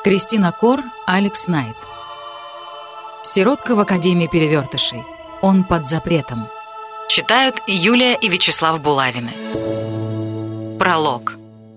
Кристина Кор, Алекс Найт. Сиротка в Академии перевертышей. Он под запретом. Читают Юлия и Вячеслав Булавины. Пролог.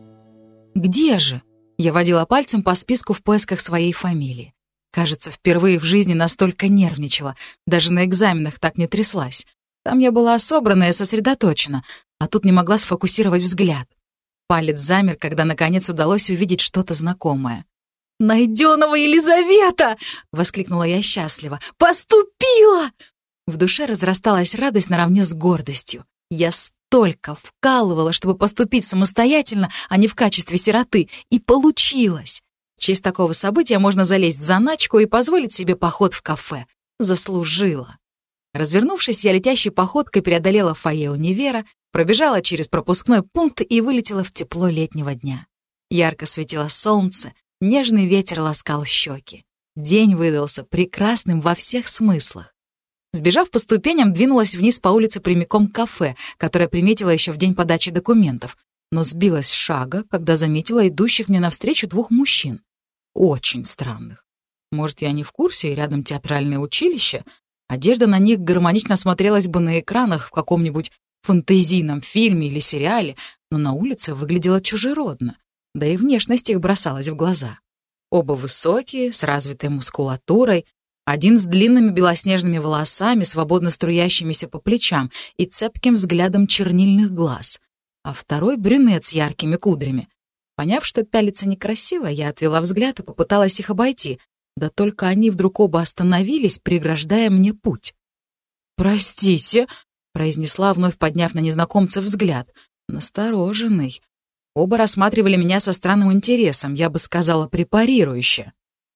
Где же? Я водила пальцем по списку в поисках своей фамилии. Кажется, впервые в жизни настолько нервничала. Даже на экзаменах так не тряслась. Там я была собрана и сосредоточена, а тут не могла сфокусировать взгляд. Палец замер, когда наконец удалось увидеть что-то знакомое. «Найденова Елизавета!» — воскликнула я счастливо. «Поступила!» В душе разрасталась радость наравне с гордостью. Я столько вкалывала, чтобы поступить самостоятельно, а не в качестве сироты, и получилось. В честь такого события можно залезть в заначку и позволить себе поход в кафе. Заслужила. Развернувшись, я летящей походкой преодолела фойе универа, пробежала через пропускной пункт и вылетела в тепло летнего дня. Ярко светило солнце, нежный ветер ласкал щеки. День выдался прекрасным во всех смыслах. Сбежав по ступеням, двинулась вниз по улице прямиком к кафе, которое приметила еще в день подачи документов, но сбилась с шага, когда заметила идущих мне навстречу двух мужчин. Очень странных. Может, я не в курсе, и рядом театральное училище? Одежда на них гармонично смотрелась бы на экранах в каком-нибудь фэнтезийном фильме или сериале, но на улице выглядела чужеродно, да и внешность их бросалась в глаза. Оба высокие, с развитой мускулатурой, один с длинными белоснежными волосами, свободно струящимися по плечам и цепким взглядом чернильных глаз, а второй брюнет с яркими кудрями. Поняв, что пялиться некрасиво, я отвела взгляд и попыталась их обойти, да только они вдруг оба остановились, преграждая мне путь. «Простите», — произнесла, вновь подняв на незнакомца взгляд, настороженный. Оба рассматривали меня со странным интересом, я бы сказала, препарирующе.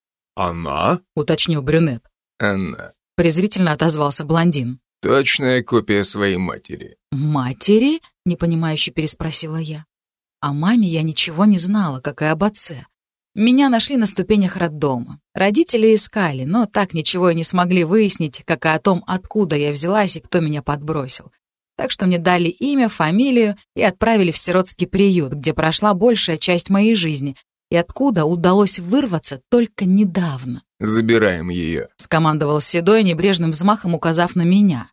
«Она?» — уточнил брюнет. «Она», — презрительно отозвался блондин. «Точная копия своей матери». «Матери?» — непонимающе переспросила я. О маме я ничего не знала, как и об отце. Меня нашли на ступенях роддома. Родители искали, но так ничего и не смогли выяснить, как и о том, откуда я взялась и кто меня подбросил. Так что мне дали имя, фамилию и отправили в сиротский приют, где прошла большая часть моей жизни, и откуда удалось вырваться только недавно. «Забираем ее», — скомандовал Седой, небрежным взмахом указав на меня.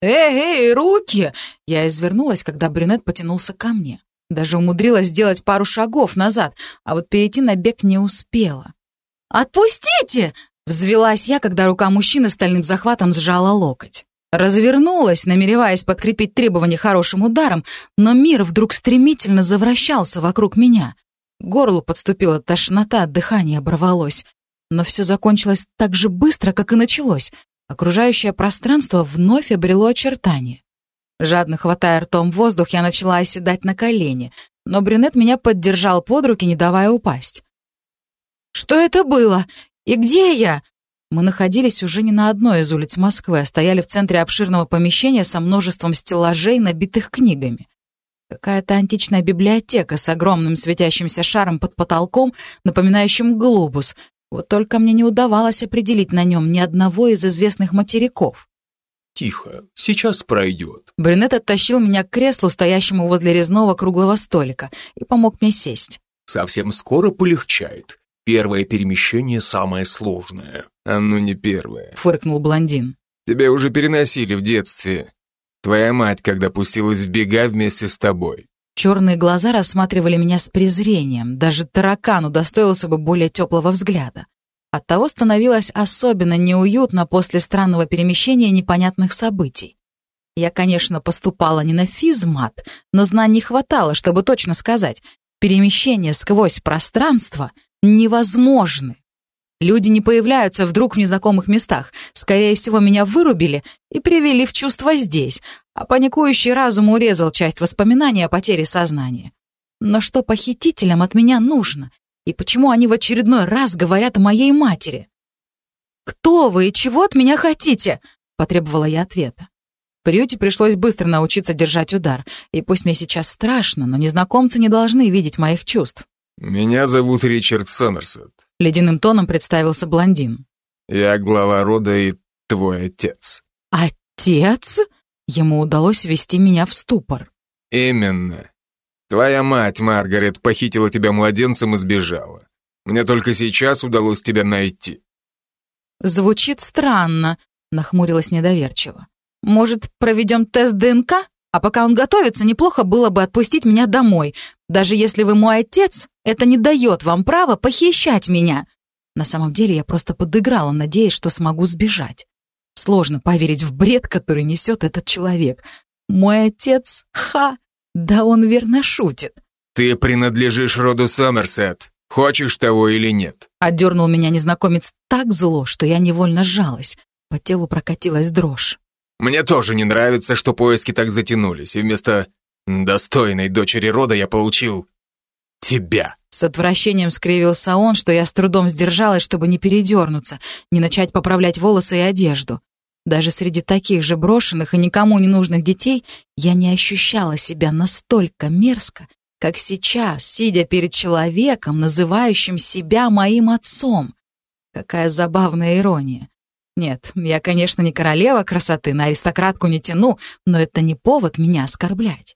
«Эй, руки!» Я извернулась, когда брюнет потянулся ко мне. Даже умудрилась сделать пару шагов назад, а вот перейти на бег не успела. «Отпустите!» — взвелась я, когда рука мужчины стальным захватом сжала локоть. Развернулась, намереваясь подкрепить требования хорошим ударом, но мир вдруг стремительно завращался вокруг меня. К горлу подступила тошнота, дыхание оборвалось. Но все закончилось так же быстро, как и началось. Окружающее пространство вновь обрело очертания. Жадно хватая ртом воздух, я начала оседать на колени, но брюнет меня поддержал под руки, не давая упасть. «Что это было? И где я?» Мы находились уже не на одной из улиц Москвы, а стояли в центре обширного помещения со множеством стеллажей, набитых книгами. Какая-то античная библиотека с огромным светящимся шаром под потолком, напоминающим глобус. Вот только мне не удавалось определить на нем ни одного из известных материков. «Тихо, сейчас пройдет». Брюнет оттащил меня к креслу, стоящему возле резного круглого столика, и помог мне сесть. «Совсем скоро полегчает. Первое перемещение самое сложное». «Оно не первое», — фыркнул блондин. «Тебя уже переносили в детстве. Твоя мать, когда пустилась в бега вместе с тобой». Черные глаза рассматривали меня с презрением. Даже таракан удостоился бы более теплого взгляда. Оттого становилось особенно неуютно после странного перемещения непонятных событий. Я, конечно, поступала не на физмат, но знаний хватало, чтобы точно сказать, перемещения сквозь пространство невозможны. Люди не появляются вдруг в незнакомых местах. Скорее всего, меня вырубили и привели в чувство здесь, а паникующий разум урезал часть воспоминаний о потере сознания. Но что похитителям от меня нужно? И почему они в очередной раз говорят о моей матери? «Кто вы и чего от меня хотите?» — потребовала я ответа. В приюте пришлось быстро научиться держать удар. И пусть мне сейчас страшно, но незнакомцы не должны видеть моих чувств. «Меня зовут Ричард Сомерсет», — ледяным тоном представился блондин. «Я глава рода и твой отец». «Отец?» Ему удалось ввести меня в ступор. «Именно. Твоя мать, Маргарет, похитила тебя младенцем и сбежала. Мне только сейчас удалось тебя найти». Звучит странно, нахмурилась недоверчиво. Может, проведем тест ДНК? А пока он готовится, неплохо было бы отпустить меня домой. Даже если вы мой отец, это не дает вам права похищать меня. На самом деле я просто подыграла, надеясь, что смогу сбежать. Сложно поверить в бред, который несет этот человек. Мой отец? Да он верно шутит. «Ты принадлежишь роду Сомерсет. Хочешь того или нет?» Отдернул меня незнакомец так зло, что я невольно сжалась. По телу прокатилась дрожь. «Мне тоже не нравится, что поиски так затянулись, и вместо достойной дочери рода я получил тебя». С отвращением скривился он, что я с трудом сдержалась, чтобы не передернуться, не начать поправлять волосы и одежду. Даже среди таких же брошенных и никому не нужных детей я не ощущала себя настолько мерзко, как сейчас, сидя перед человеком, называющим себя моим отцом. Какая забавная ирония. Нет, я, конечно, не королева красоты, на аристократку не тяну, но это не повод меня оскорблять.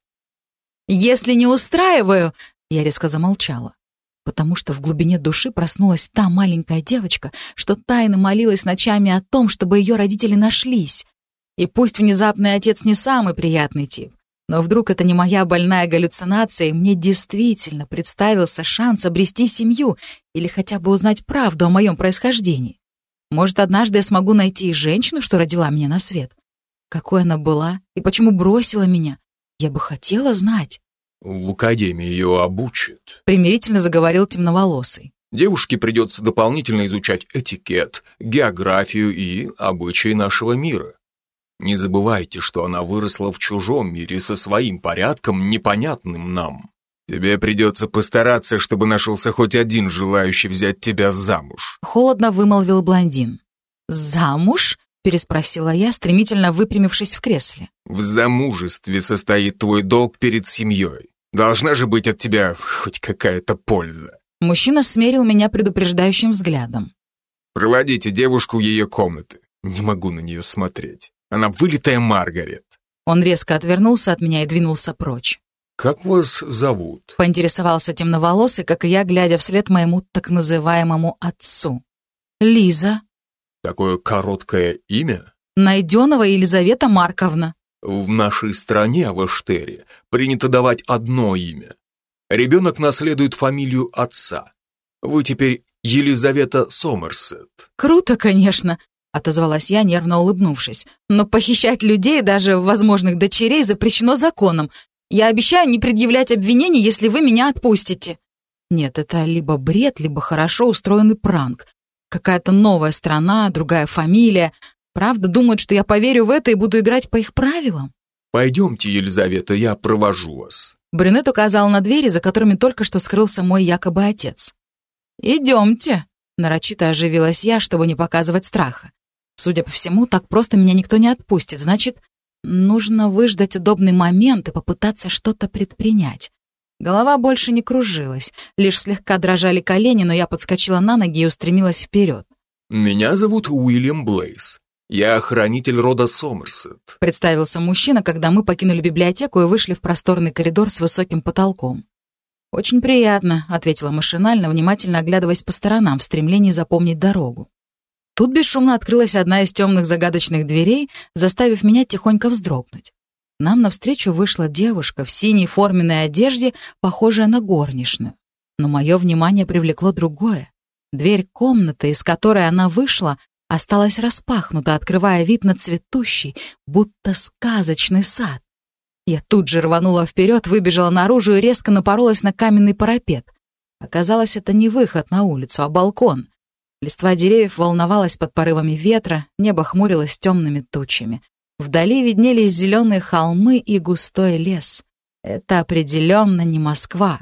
«Если не устраиваю...» Я резко замолчала, потому что в глубине души проснулась та маленькая девочка, что тайно молилась ночами о том, чтобы ее родители нашлись. И пусть внезапный отец не самый приятный тип, но вдруг это не моя больная галлюцинация, и мне действительно представился шанс обрести семью или хотя бы узнать правду о моем происхождении. Может, однажды я смогу найти и женщину, что родила меня на свет? Какой она была и почему бросила меня? Я бы хотела знать. «В академии ее обучат», — примирительно заговорил темноволосый. «Девушке придется дополнительно изучать этикет, географию и обычаи нашего мира. Не забывайте, что она выросла в чужом мире со своим порядком, непонятным нам. Тебе придется постараться, чтобы нашелся хоть один желающий взять тебя замуж». Холодно вымолвил блондин. «Замуж?» — переспросила я, стремительно выпрямившись в кресле. «В замужестве состоит твой долг перед семьей. Должна же быть от тебя хоть какая-то польза». Мужчина смерил меня предупреждающим взглядом. «Проводите девушку в ее комнаты. Не могу на нее смотреть. Она вылитая Маргарет». Он резко отвернулся от меня и двинулся прочь. «Как вас зовут?» — поинтересовался темноволосый, как и я, глядя вслед моему так называемому отцу. «Лиза». «Такое короткое имя?» «Найденова Елизавета Марковна». «В нашей стране, в Эштере, принято давать одно имя. Ребенок наследует фамилию отца. Вы теперь Елизавета Сомерсет». «Круто, конечно», — отозвалась я, нервно улыбнувшись. «Но похищать людей, даже возможных дочерей, запрещено законом. Я обещаю не предъявлять обвинений, если вы меня отпустите». Нет, это либо бред, либо хорошо устроенный пранк. Какая-то новая страна, другая фамилия. Правда, думают, что я поверю в это и буду играть по их правилам? «Пойдемте, Елизавета, я провожу вас». Брюнет указал на двери, за которыми только что скрылся мой якобы отец. «Идемте», — нарочито оживилась я, чтобы не показывать страха. Судя по всему, так просто меня никто не отпустит. Значит, нужно выждать удобный момент и попытаться что-то предпринять. Голова больше не кружилась, лишь слегка дрожали колени, но я подскочила на ноги и устремилась вперед. «Меня зовут Уильям Блейз. Я хранитель рода Сомерсет», — представился мужчина, когда мы покинули библиотеку и вышли в просторный коридор с высоким потолком. «Очень приятно», — ответила машинально, внимательно оглядываясь по сторонам в стремлении запомнить дорогу. Тут бесшумно открылась одна из темных загадочных дверей, заставив меня тихонько вздрогнуть. Нам навстречу вышла девушка в синей форменной одежде, похожая на горничную. Но мое внимание привлекло другое. Дверь комнаты, из которой она вышла, осталась распахнута, открывая вид на цветущий, будто сказочный сад. Я тут же рванула вперед, выбежала наружу и резко напоролась на каменный парапет. Оказалось, это не выход на улицу, а балкон. Листва деревьев волновалась под порывами ветра, небо хмурилось темными тучами. Вдали виднелись зеленые холмы и густой лес. Это определенно не Москва.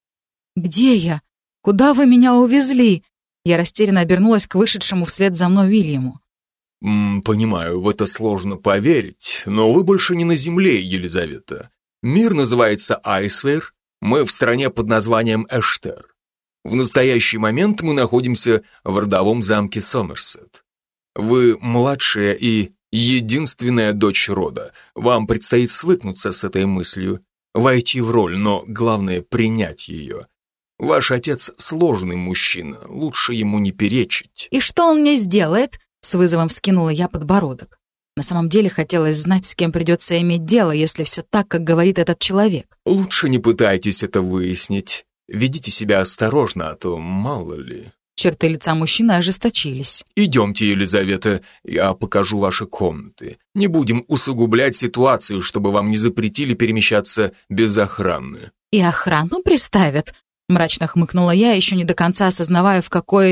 «Где я? Куда вы меня увезли?» Я растерянно обернулась к вышедшему вслед за мной Уильяму. «Понимаю, в это сложно поверить, но вы больше не на земле, Елизавета. Мир называется Айсвейр, мы в стране под названием Эштер. В настоящий момент мы находимся в родовом замке Сомерсет. Вы младшая и единственная дочь рода. Вам предстоит свыкнуться с этой мыслью, войти в роль, но главное принять ее. Ваш отец сложный мужчина, лучше ему не перечить». «И что он мне сделает?» — с вызовом вскинула я подбородок. На самом деле хотелось знать, с кем придется иметь дело, если все так, как говорит этот человек. «Лучше не пытайтесь это выяснить. Ведите себя осторожно, а то мало ли». Черты лица мужчины ожесточились. «Идемте, Елизавета, я покажу ваши комнаты. Не будем усугублять ситуацию, чтобы вам не запретили перемещаться без охраны». «И охрану приставят?» — мрачно хмыкнула я, еще не до конца осознавая, в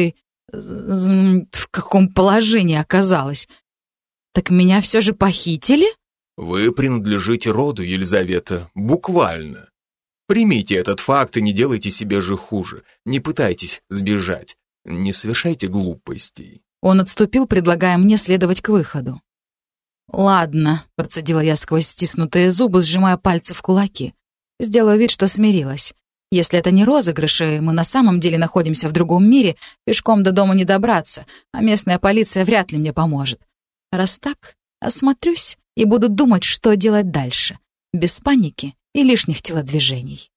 каком положении оказалась. «Так меня все же похитили?» «Вы принадлежите роду, Елизавета, буквально. Примите этот факт и не делайте себе же хуже. Не пытайтесь сбежать. Не совершайте глупостей». Он отступил, предлагая мне следовать к выходу. «Ладно», — процедила я сквозь стиснутые зубы, сжимая пальцы в кулаки. «Сделаю вид, что смирилась. Если это не розыгрыш, и мы на самом деле находимся в другом мире, пешком до дома не добраться, а местная полиция вряд ли мне поможет. Раз так, осмотрюсь и буду думать, что делать дальше, без паники и лишних телодвижений».